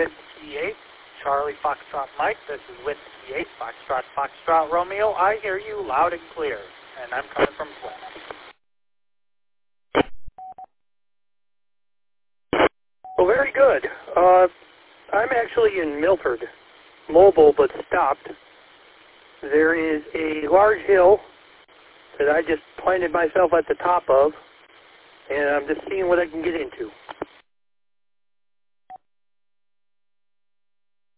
Whiskey 8, Charlie Foxtrot Mike. This is Whiskey 8, Foxtrot Foxtrot Romeo. I hear you loud and clear, and I'm coming from Flint. Well, very good. I'm actually in Milford, mobile but stopped. There is a large hill that I just planted myself at the top of, and I'm just seeing what I can get into.